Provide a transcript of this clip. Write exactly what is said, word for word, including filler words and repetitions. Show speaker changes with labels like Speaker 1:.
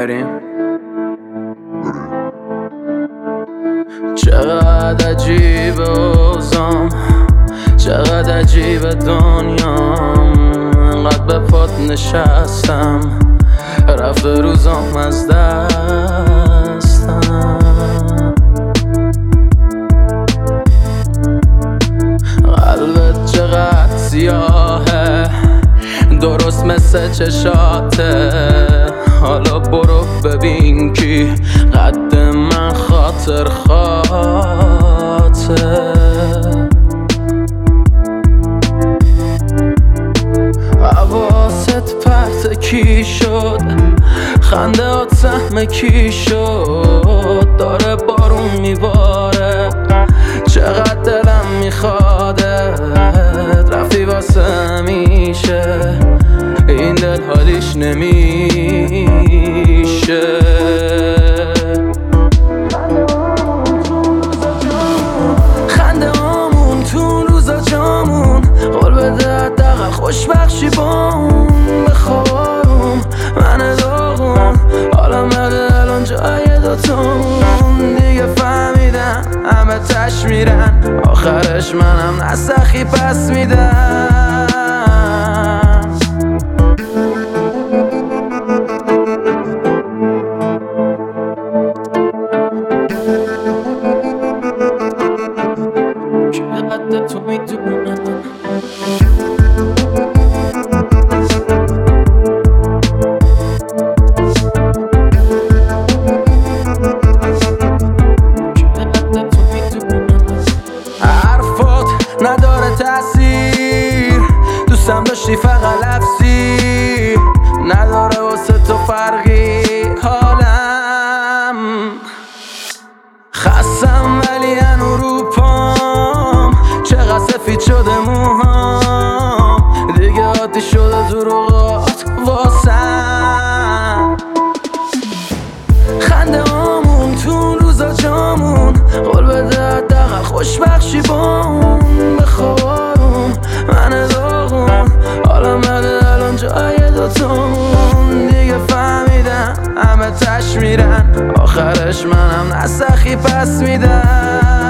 Speaker 1: بریم. چقدر عجیبه اوزام، چقدر عجیبه دنیام، انقدر به پات نشستم رفته روزام از دستم. قلبت چقدر سیاهه، درست مثل چشاته، حالا برو ببین کی قد من خاطر خاطر. حواست پرت کی شد، خنده ها سهم کی شد، داره بارون میباره چقدر دلم میخوادت، رفتی واسه همیشه این دل حالیش نمیشه. خنده هامون تو روزا جامون، قول بده حداقل خوشبخشی بامون، بخوابم من داغون، حالا مده الان جای دوتامون. دیگه فهمیدم همه تش میرن، آخرش منم نسخی پس میدم. چقدر تو میدونم نداره تأثیر، دوستم داشتی فقط لفظی، نداره واسه تو فرقی حالم. خستم ولی هنو رو پام، چقدر سفید شده موهام، دیگه عادی شده دروغات واسم. خنده هامون تو روزا جامون، قول بده حداقل خوشبخشی بامون، بخوابم من داغون، حالا مده الان جای دوتامون. دیگه فهمیدم همه تش میرن، آخرش منم نسخی پس میدم.